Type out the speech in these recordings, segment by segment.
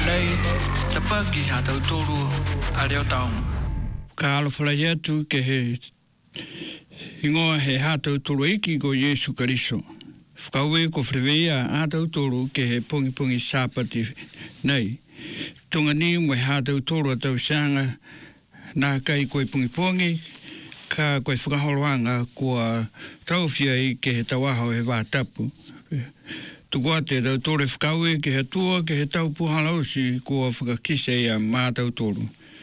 nei te paki ha tau tolu a reo taonga. Ka alawhalai atu ke he ingoa he ha tau tolu iki ko Yesu Kariso. Whakaue ko whiweia ha tau tolu ke he pongi pongi sāpati nei. Tunga ni mo ha tau tolu a tau sanga nā kai koe pongi pongi ka koe whakaholoanga kua tau whia i ke he tauaho he wātapu. Tukua te tau tore whakaue ke he tua ke he tau puhalausi kua whakakise ia mā tau toru.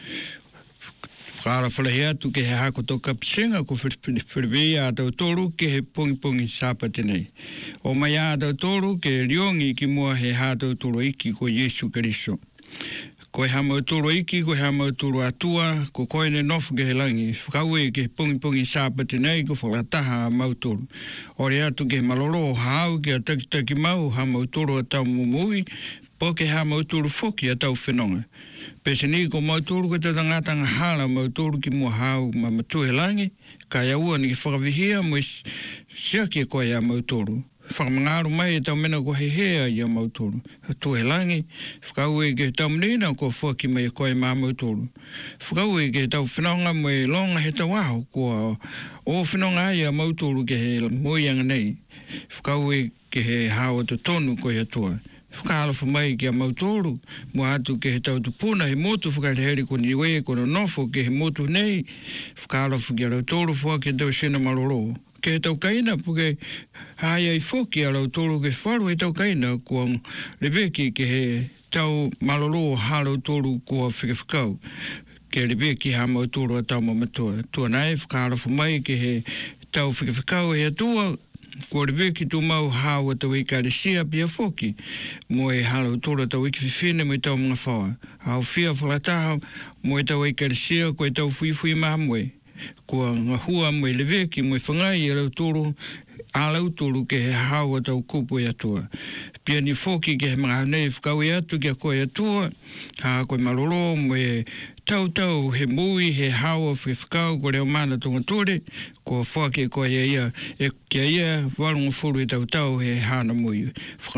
Whakaara whalahi atu ke he hako tau kapisenga ko whiriwei a tau toru ke he pongi pongi sāpate nei. O mai a tau toru ke riongi ki mua he hā tau toru iki ko Yesu Kariso. Ko he hamau toro iki, ko he hamau toro atua, ko koe ne nofu ke he langi. Whakaue ke pongi pongi sāpate nei, ko whakataha a mau toro. Ore atu ke maloro hau ke a takitaki mau, hamau toro a tau mumui, po ke hamau toro foki a tau whenonga. Pese ni ko mau toro ke te tangatanga hala mau toro ki mua hau ma matu he langi, ka ia ua ni ke whakawihia mo siake koe a mau toro. Whakamangaro mai e tau mena ko he hea i a mautoro. Tō he langi, whakaue ke tau mnina ko whaki mai koe mā mautoro. Whakaue ke tau whenonga mo e longa he tau aho ko o whenonga ai a mautoro ke he moianga nei. Whakaue ke he hawa to tonu ko he atua. Whakaalafa mai ke a mautoro, mo atu ke he tau tupuna he motu whakarehere ko niwe ko no nofo ke he motu nei. Whakaalafa ke a rautoro whake tau sena maloro. Ke he tau kaina puke haia i whoki a lau tolu ke wharu he tau kaina kua Rebeki ke he tau malolo halo tolu kua whikawhikau. Ke Rebeki ha mau tolu a tau mamatua. Tua nai whakaarafu mai ke he tau whikawhikau he atua kua Rebeki tu mau hao a tau ikaresia pia whoki. Mo e halo tolu a tau ikiwhiwhine mo i tau mga whaua. Hao whia whalataha mo i tau ikaresia ko i tau whuiwhui mahamwe. Kua ngahua mo i Rebeki mo i whangai e lau tolu a lau tolu ke he hawa tau kupu e atua. Pia ni whoki ke he mga hanei whakaue atu ke a koe atua, ha koe malolo mo e tau he mui he hawa whakau ko reo mana tonga tore, ko whake koe ia e kia ia walunga furu e tau he hana mui.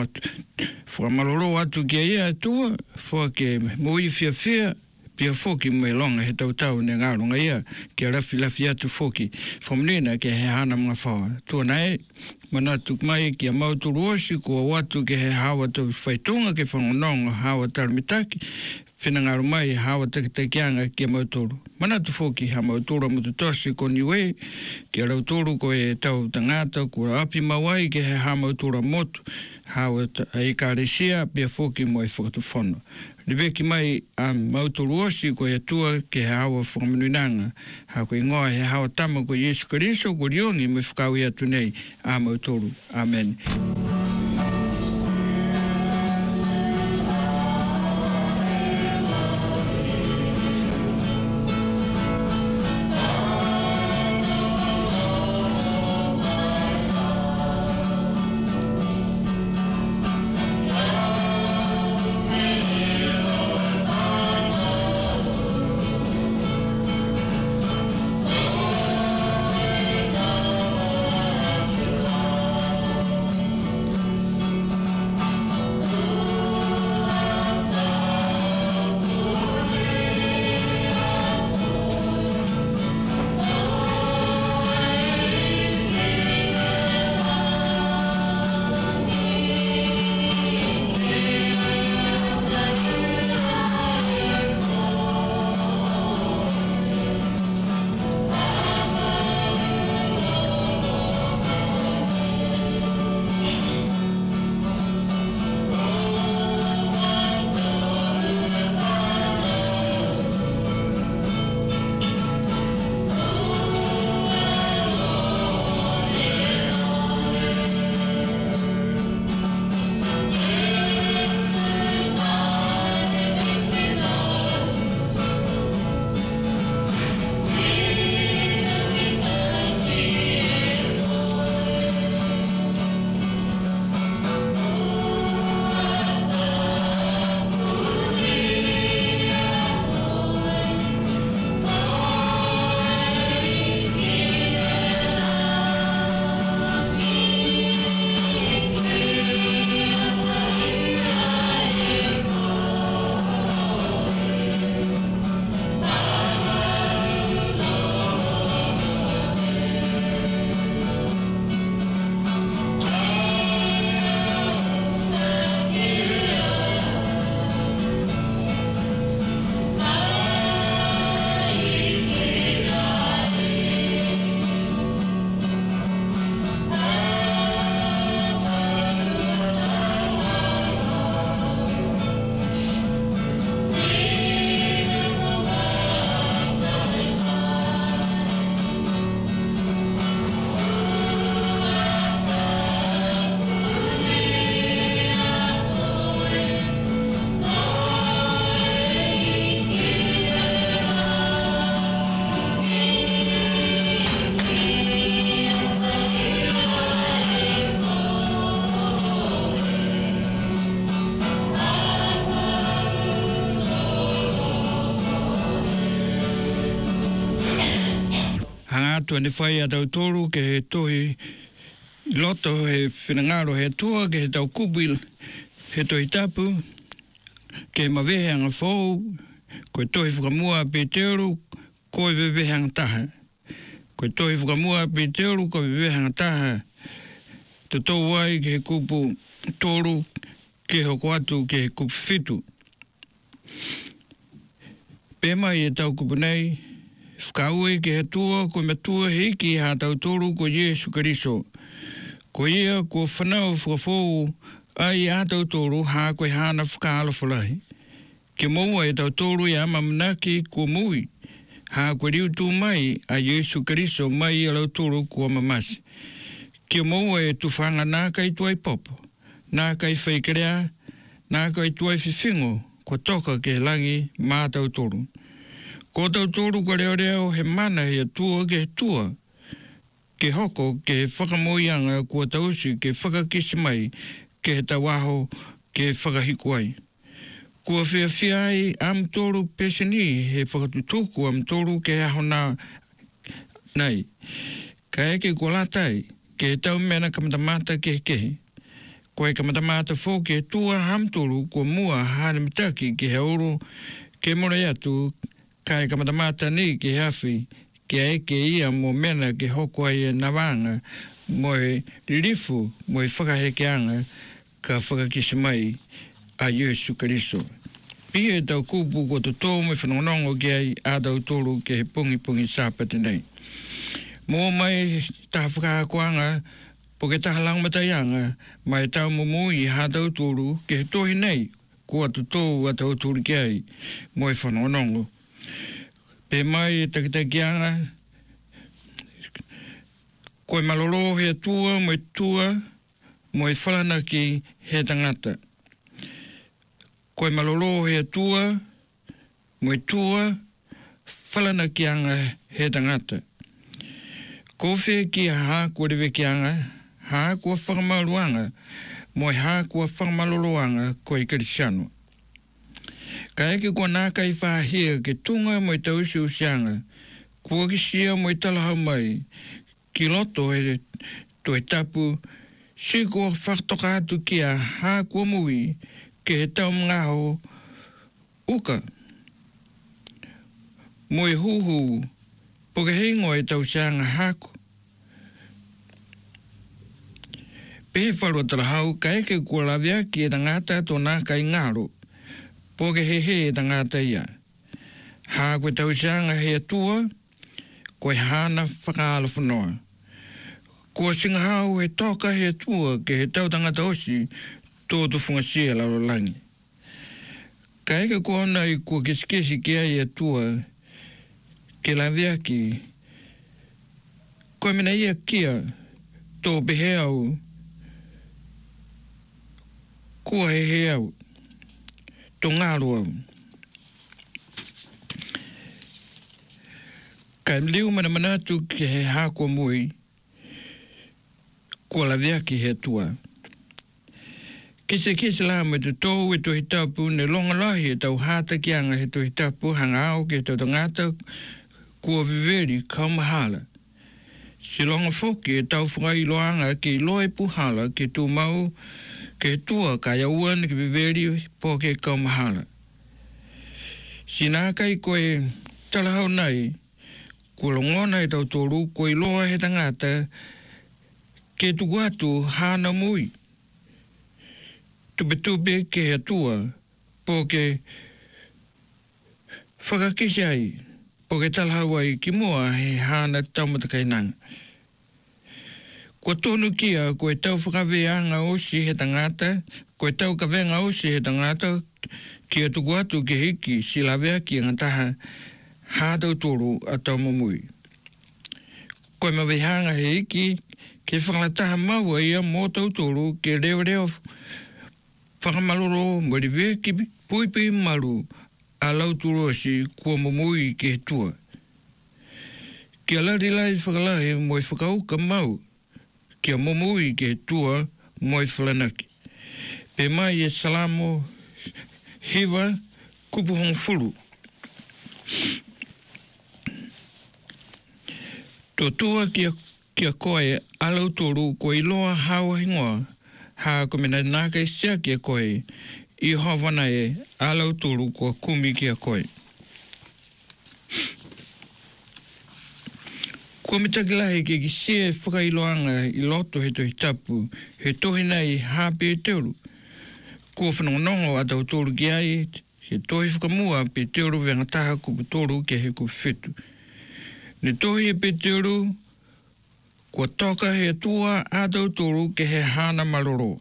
Whakamalolo atu ke ia atua, whake mui whia, pia whoki mo e longa he tau ne ngāronga ia, kia lafi atu whoki, whamnena ke he hana mga whaua. Tua nei, manatu mai kia mauturu osi, kua watu ke he hawa tau whaitunga ke whangononga hawa taramitaki, whenangaro mai hawa takitakianga kia mauturu. Manatu whoki ha mauturu mutu tosi ko niwe, kia rauturu ko e tau tangata, kua api mawai ke he ha mauturu motu, hawa ikaresia, pia whoki mo e whakatufono. Rebeki mai a mautoro osi ko e atua ke he hawa whakamanuinanga. Ha ko ingoa he hawa tama ko Yesu Kariso ko riongi mo whakau i atu nei a mautoro. Amen. mātua ne whai a tau tōru ke he tohi loto he whinangaro he tua ke he tau kubil he tohi tapu ke mawehe anga whou koe tohi whakamua pe teoru koe wewehe anga taha. Koe tohi whakamua pe teoru koe wewehe anga taha. Te tau wai ke he kupu tōru ke hoko atu ke he kupu whitu. Pēmai e tau kupu nei, whakaue ke he tua, koe matua he iki ha tau tōru ko Iesu Kariso. Ko ia, ko whanau whakafou, ai a tau tōru ha koe hana whakaala whalahi. Ke maua e tau tōru e ama manaki ko mui, ha koe riu tū mai a Iesu Kariso mai a lau tōru ko mamasi. Ke maua e tu whanga nā kai tuai popo, nā kai whaikerea, nā kai tuai whiwhingo, ko toka ke langi mā tau tōru. Ko tau tōru ko reo reo he mana he tua ke tua, ke hoko ke whakamoianga kua tausi ke whakakisi mai ke he tawaho ke whakahiku ai. Kua whia ai am tōru peseni he whakatutuku am tōru ke aho nā nei. Ka eke ko latai ke he tau mena kamatamata ke kehe. Ko e kamatamata fō ke tua hamtōru ko mua hane mitaki ke he oro ke mora atu ka e kamatamata ni ke hawhi ke eke ia mo mena ke hoko ai e nawanga mo e ririfu mo e whakahekeanga ka whakakisi mai a Iesu Kariso. Pia e tau kupu ko to tō me whanongongo ke ai a tau tōru ke he pungi sāpate nei. Mō mai taha whakahakoanga po ke taha langmataianga mai tau mumui ha tau tōru ke he tohi nei ko atu tō a tau tōru ke ai mo e whanongongo. Pe mai e takitakianga, koe malolo he tua, mo e whalana ki he tangata. Koe malolo he tua, mo e tua, whalana ki anga he tangata. Ko whea ki ha kua rewe ki anga, ha kua whakamaruanga, mo e ha kua whakamaloloanga koe Kristiyano. Ka eke kua nā kai whahia ke tunga mo i tausi usianga, kua kisia mo i talahau mai, ki loto he to e tapu, si kua whakatoka atu kia hā kua mui ke he tau ngaho uka. Mo e huhu, po ke hingo e tausianga hako. Pehe whalua talahau, ka eke kua lawea ki e tangata to nā kai ngaro, po ke he tangata ia. Ha koe tausianga he atua, koe hana whakaala whanoa. Kua singahau he toka he atua ke he tau tangata osi tōtu whangasia laulangi. Ka eke kua ona i kua kisikesi ke ai atua ke la veaki, koe mina ia kia tō pehe au, kua he au. Tō ngāro au. Ka liu mana manatu ke he hākua mui, kua la veaki he tua. Kese la me te tōu e tohi tapu ne longa lahi e tau hāta ki anga he tohi tapu hanga au ke tau tangata kua viveri kaumahala. Si longa foki e tau whakai loanga ke loe puhala ke tū mau ke tua ka iauan ke viveri po ke kaumahala. Si nā kai koe talahau nei, kua longona e tau tōru koe loa he tangata ke tuku atu hana mui. Tupe ke he tua po ke whakakisi ai, po ke talahau ai ki mua he hana taumata Ko tonu kia, koe tau whakaweanga osi he tangata, koe tau kawenga osi he tangata, kia tuku atu ke hiki si lawea ki ngataha hātau tōru a tau mamui. Koe mawehanga he hiki, ke whakalataha maua ia mō tau tōru ke reo whakamaloro mo riwe ki puipi maru a lau tūru osi kua mamui ke he tua. Kia larilai whakalahe mo i whakauka mau, kia momui ke tua moi whalanaki. Pe mai e salamo hiwa kupuhong fulu. To tua kia koe alau tōru ko i loa hawa hingoa. Ha ko mena nāka i sia kia koe. I hawana e alau tōru ko kumi kia koe. Ko mitakilahi ke ki sia e whakailoanga i loto he tohi tapu. He tohi nei hape e teuru. Ko whanongonongo a tau tōru ki ai. He tohi whakamua pe teuru venga taha kupu tōru ke he kupu whetu. Ne tohi e pe teuru. Ko toka he tua ātau tōru ke he hāna maroro.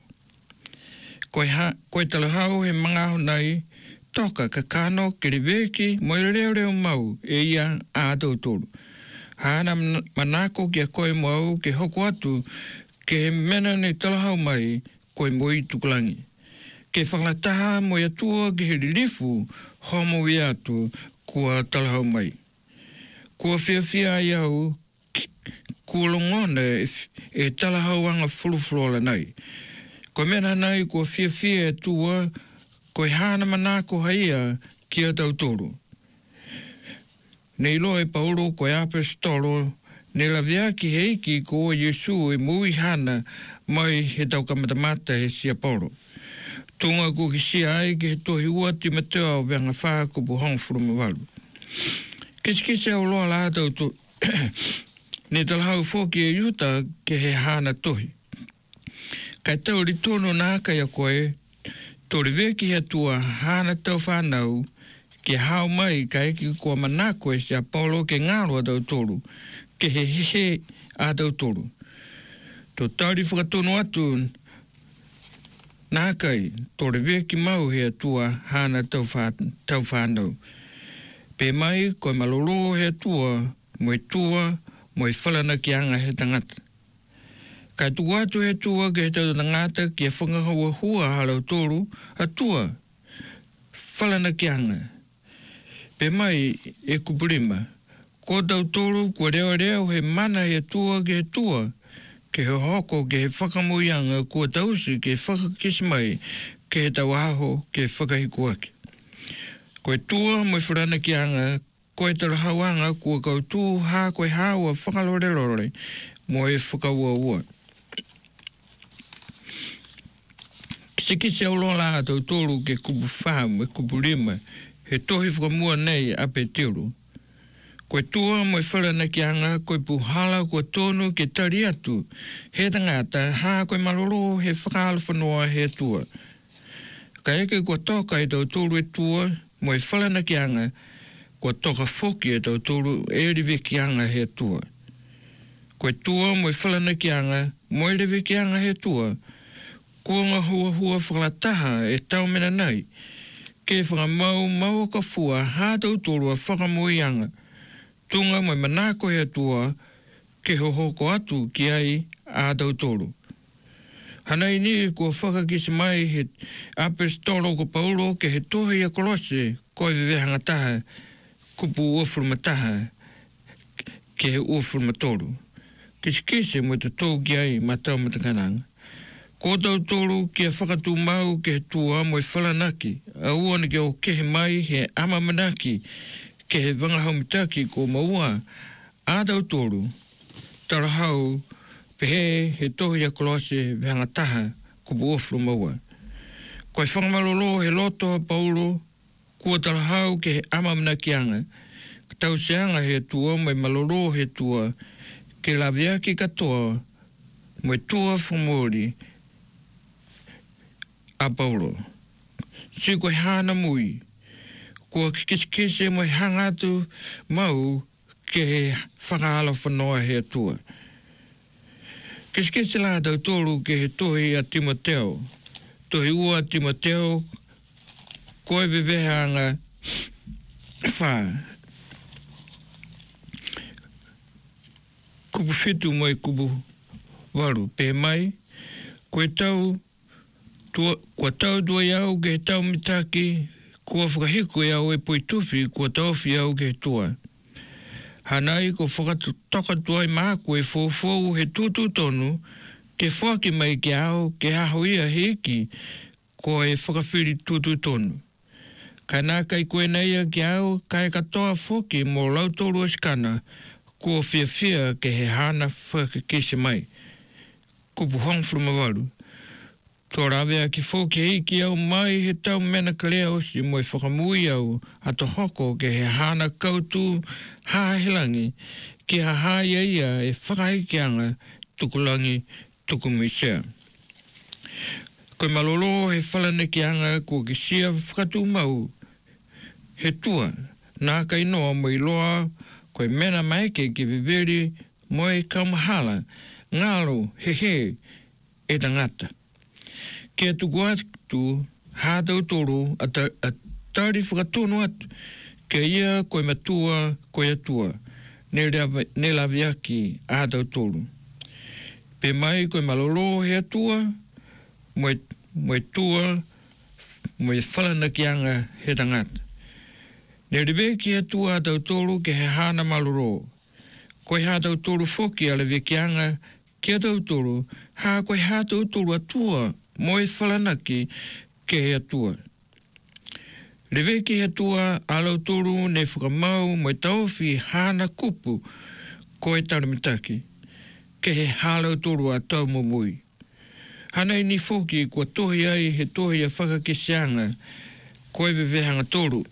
Koe talahau he mangaho nei, toka ka kano ke reweki mo i reo mau e ia ātau tōru. Hāna manako kia koe mo au ke hoko atu ke he mena nei talahau mai koe mo i tukulangi. Ke whakalataha mo i atua ke he ririfu homo i atu kua talahau mai. Kua whiawhia i au kua longona e talahauanga fuluflola nei. Ko mena nei kua whiawhia e tua ko hāna manako haia kia tau tōru. Nei loe pauro ko apostolo ne lavia ki heiki ko o Yesu e mui hana mai he tau kamatamata he sia pauro. Tunga ko ki sia ai ke he tohi ua Timotea o venga wha kupu hong furumawalu. Kisi au loa la tau tō ne talahau fōki e yuta ke he hāna tohi. Kai tau ritono nā kai a koe, tō reweki he tua hāna tau whānau ke hao mai kai ki kua mana koe si a Paulo ke ngāroa tau tōru, ke he hehe a tau tōru. Tō tauri whakatono atu nā kai, tō reweki mau he tua hāna tau whānau. Pe mai koe malolo he tua, mo i whalana ki anga he tangata. Kai tu atu he tua ke he tau tangata ki a whangahaua hua halau tōru, a tua, whalana ki anga. Pe mai e kupurima, ko tau tōru kua reo he mana he tua, ke he hoko ke he whakamuianga kua tausi ke whakakisi mai, ke he tau aho ke whakahikuaki. Koe tua mo i whalana ki anga, koe tarahauanga kua kautū hā koe haua whakalorelore mo e whakaua ua. Kisi au lola tau tōru ke kupu whāmu e kupu rima, he tohi whakamua nei a pe tiru. Koe tua mo i whalana ki anga, koe puhala kua tonu ke tari atu, he tangata hā koe malolo he whakaala whanoa he tua. Ka eke kua toka i tau tōru e tua, mo i whalana ki anga, kua toka whoki e tau tōru e rive ki anga he tua. Koe tua mo i whalana ki anga, mo i rive ki anga he tua, kua ngā hua whakalataha e tau mena nei, ke whakamau ka fua hā tau tōru a whakamui anga, tunga mo i manako he tua, ke hohoko atu ki ai a tau tōru. Hanai ni kua whakakisi mai he apostolo ko Paulo ke he tohi a Kolose, koe vevehanga taha, kupu uafurumataha ke he uafurumatoru. Kisi mo te tō ki ai ma tau matakananga. Ko tau tōru ki a whakatū mau ke he tua mo i whalanaki, a uana ke o kehe mai he amamanaki ke he wangahaumitaki ko maua, a tau tōru, tarahau pehe he tohi a Kolose vehanga taha kupu uafurumaua. Koe whangamalolo he loto a Paulo, kua tarahau ke he amamanaki anga, tau seanga he tua mo i malolo he tua, ke la viaki katoa mo i tua whamori a Paulo. Si koe hana mui, kua kikisi mo i hangatu mau ke he whakaala whanoa he tua. Kisi la tau tōru ke he tohi a Timoteo, tohi ua Timoteo, koe bebehanga wha. Kupu whitu mo i kupu waru, pe mai, koe tau, kua tau tua iau ke he tau mitaki, kua whakahiko iau e poi tuwhi, kua tauwhi iau ke he tua. Hanai ko whakatoka tua i māku e fōfou he tūtū tonu, ke whaki mai ke au, ke haho ia heki, ko e whakawhiri tūtū tonu. Ka nā kai koe neia ki au, kai katoa whoki mō lautoru askana, Kua fia ke he hana whakakese mai. Kupu hongfru mawaru. Tō rawea ki fōki hiki au mai he tau mena kalea osi mo e whakamui au ato hoko ke he hana kautu hahilangi ki hahai ia e whakahikianga tukulangi tukumisea. Koe malolo he whalanekianga kua ki sia whakatu mau he tua nā kai noa mo i loa koe mena maike ki viveri mo e kaumahala ngalo he e tangata. Kia tuku atu hātau toro a tari whakatono atu kia ia koe matua koe atua ne laviaki a hātau toro. Pe mai koe malolo he atua mo e tua mo e whalanakianga he tangata. Ne rewe ki atua hātau toro ke he hana malolo. Koe hātau toro whoki ala vekianga ki hātau toro koe hātau toro atua mo e whalanaki ke he atua. Rewe ki he atua alau toru ne whakamau mo e tauwhi hana kupu ko e taramitaki ke he halau toru a tau mo mui. Hana i ni whoki kua tohi ai he tohi a whakakesianga ko e vevehanga toru.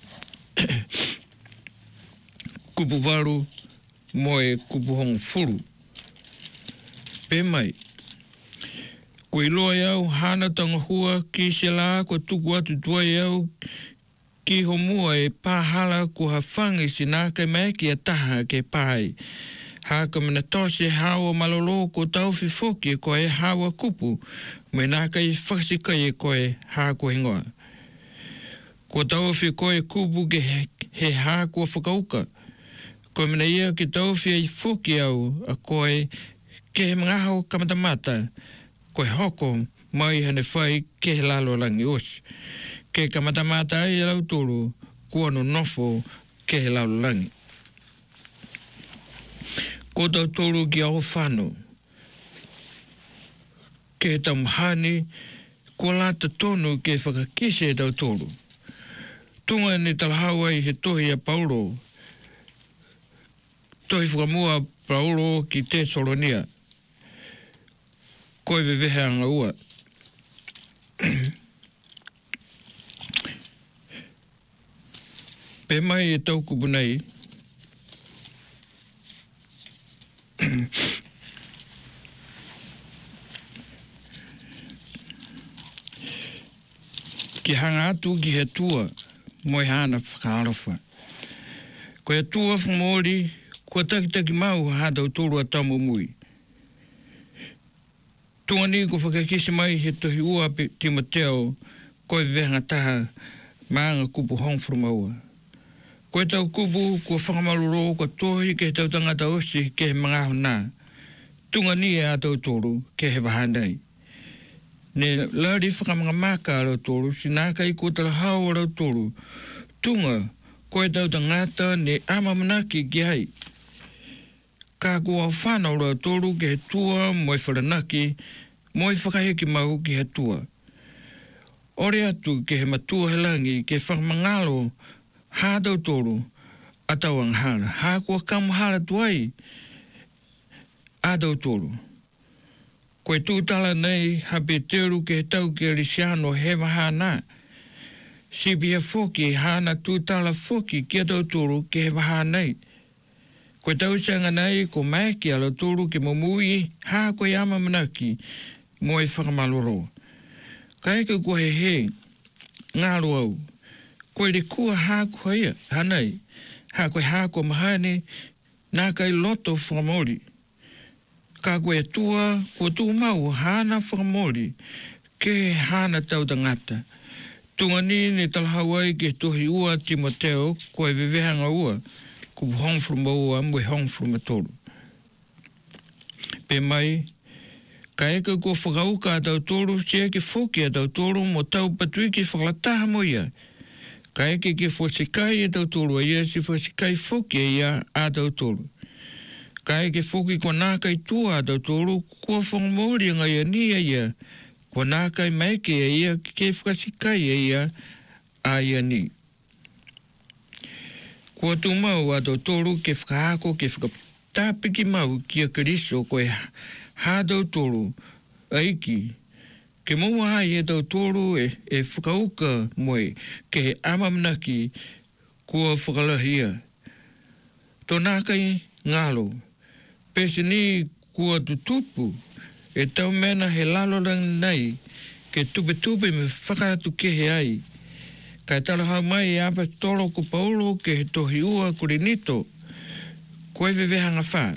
Kupu waru mo e kupu hong furu. Pe mai. Ko i loa iau hana tangahua ki se la ko tuku atu tua iau ki homua e pāhala ko hawhangi si nā kai mai ki a taha ke pāi. Haka mana tose hawa malolo ko tauwhi whoki ko e hawa kupu me nā kai whakasikai e ko e hako hingoa. Ko tauwhi ko e kupu ke he hako whakauka. Ko mana ia ki tauwhi e whoki au a ko e ke he mangahau kamatamata koe hoko mai hane whai ke he lalo langi osi. Ke kamatamata ai lau toro kua no nofo ke he lalo langi. Ko tau toro ki au whano. Ke he tamuhani ko lata tonu ke whakakise tau toro. Tunga ni talahau ai he tohi a Paulo. Tohi whakamua Paulo ki te Solonia. Koe vevehe anga ua. Pe mai e tau kupu nei. Ki hanga atu ki he tua mo e hana whakaalofa. Ko e tua whamori kua takitaki mau hātau tōru a tamu mui. Tungani ko whakakisi mai he tohi ua Timoteo koe vehenga taha maanga kupu hongfru maua. Koe tau kupu ko whakamaluro ko tohi ke he tau tangata osi ke he mangaho nā. Tungani e a tau tōru ke he wahanai. Ne lari whakamanga maka a rau tōru si nā kai ko tala hao a rau tōru. Tunga koe tau tangata ne amamanaki ki hai. Ka kua whanau rau tōru ke he tua mo e wharanaki, mo e whakaheki mau ki he tua. Ore atu ke he matua he langi ke whakamangalo hātau tōru atau anghara. Hā kua kamuhara tuai ātau tōru. Koe tūtala nei hape teru ke he tau ke Lisiano he maha nā. Sipia whoki hāna tūtala whoki ki atau tōru ke he maha nei. Koe tausanga nei ko mai ki ala tōru ke momui hā koe ama manaki mo e whakamaloro. Ka eka ko he ngāro au. Koe re kua hā koe ia hanai. Hā koe hā koe mahane nā kai loto whakamori. Ka koe tua ko tū mau hāna whakamori ke hāna tau tangata. Tungani ne talahau ai ke tohi ua Timoteo koe vevehanga ua. Kupu hongfru maua mo e hongfru matoru. Pe mai, ka eka ko whakauka a tau tōru, sia ke whoki a tau tōru mo tau patui ki whakalataha mo ia. Ka eke ke whasikai a tau tōru a ia, si whasikai whoki a ia a tau tōru. Ka eke whoki ko nākai tua a tau tōru, kua whangamori a ngai a ni a ia, ko nākai maike a ia, ke whasikai a ia a ia ni. Kua tūmau a tau tōru ke whakaako, ke tāpiki mau kia kariso koe hādau tōru aiki. Ke mua hai e tau tōru e whakauka moe ke he amamanaki kua whakalahia. Tō nākai ngalo, pese ni kua tutupu e tau mena he lalorang nei ke tupe me whakatu ke he ai. Kai talahau mai e apa tolo ko paulo ke he tohi ua kuri nito. Koe vevehanga wha.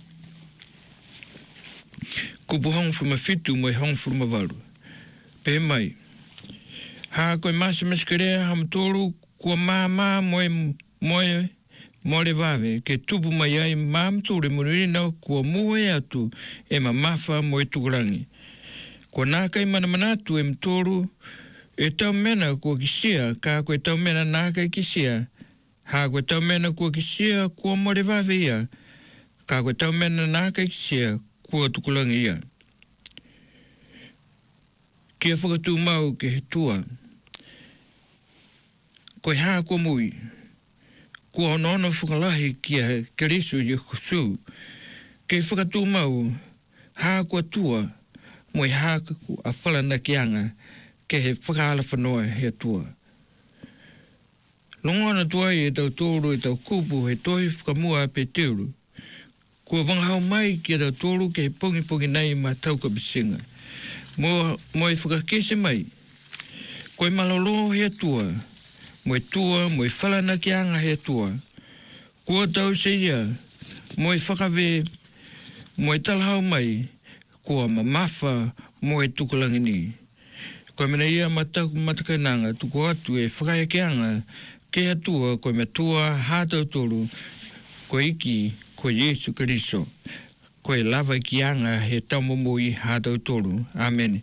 Kupu hong from a fitu mo e hong from a waru. Pe mai. Ha koe masa maskarea ham tolu kua maa moe more vave ke tupu mai ai maam tūre murina kua muhe atu e mamafa mo e tukurangi. Kua nākai manamanatu e mtolu e tau mena kua kisia ka koe tau mena nākai kisia. Ha koe tau mena kua kisia kua more vave ia. Ka koe tau mena nākai kisia kua tukurangi ia. Kia whakatū mau ke he tua. Koe haa kua mui. Kua ono whakalahi kia kerisu i kusu. Ke whakatū mau haa kua tua. Moi haa a whalana kianga ke he whakaala whanoa he tua. Longona tua i e tau tōru e tau kupu he tohi whakamua pe teuru. Kua wangahau mai ki e tau tōru ke he pongi nei ma tauka bisinga. Mo e whakakese mai. Koe malolo he tua. Mo e tua, mo e whalana ki anga he tua. Kua tau se ia. Mo e whakawe. Mo e talahau mai. Kua mamafa. Mo e tukulangi ni. Koe mena ia matakainanga. Tuku atu e whakaya ki anga. Ke he tua, koe me tua, hātau toru. Koe iki, koe Yesu Kariso. Koe lava ki anga he taumomoi hātau toru. Amen.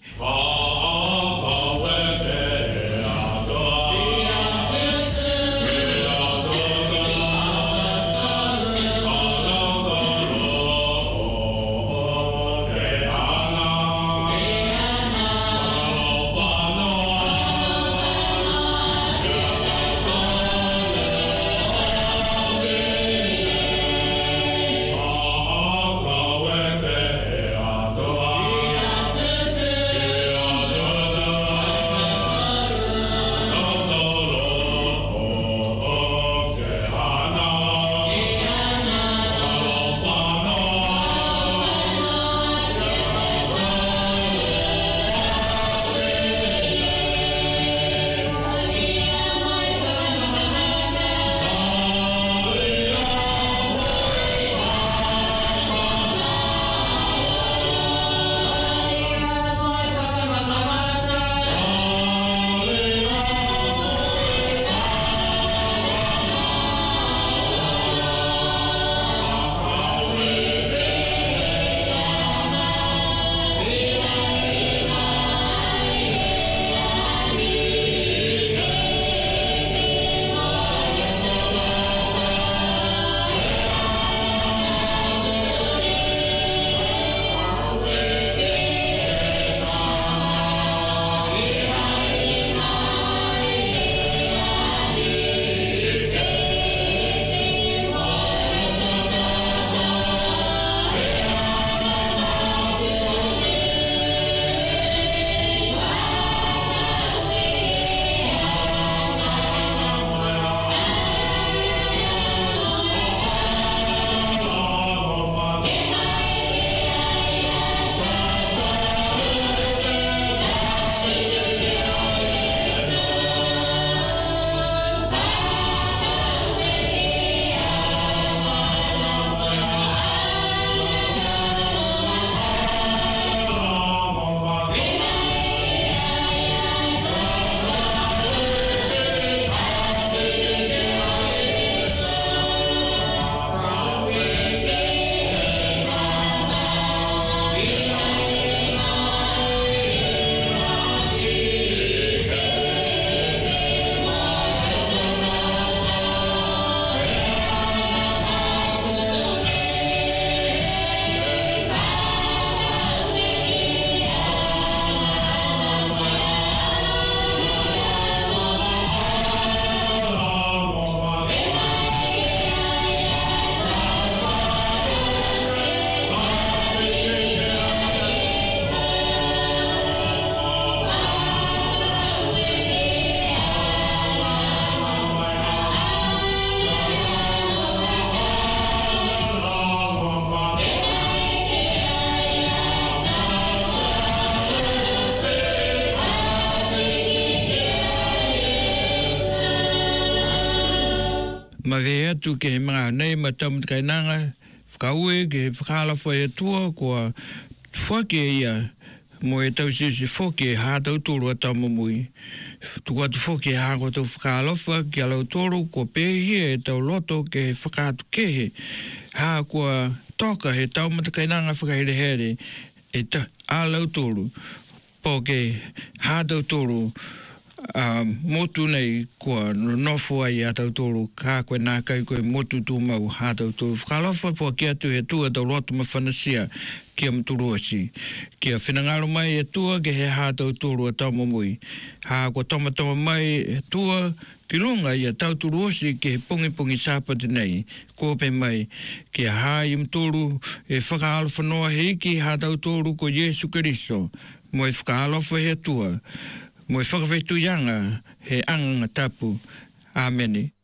Ma ve atu ke mga nei ma tamu kai nanga whakaue ke whakala whai atua kua whake ia mo e tau si whoke hā tau tōru a tau mamui. Tuku atu whoke hā ko tau whakalofa ki alau tōru ko pēhia e tau loto ke he whakātu kehe hā kua toka he tau matakainanga whakahere here e ta alau tōru po ke hā tau tōru motu nei kua nofo ai a tau tōru kā koe nā kai koe motu tū mau hā tau tōru whakalofa po ki atu he tua tau loto ma whanasia kia mturuasi. Kia whinangaro mai e tua ke he hā tau tōru a tau mamui. Hā kua toma mai e tua ki runga i a tau turuasi ke he pungi sāpati nei. Kōpe mai ke hā i mturu e whakaalo whanoa he iki hā tau tōru ko Jesu Keriso. Mo e whakaalofa he tua. Mo e whakawhetu yanga he anga tapu. Āmeni.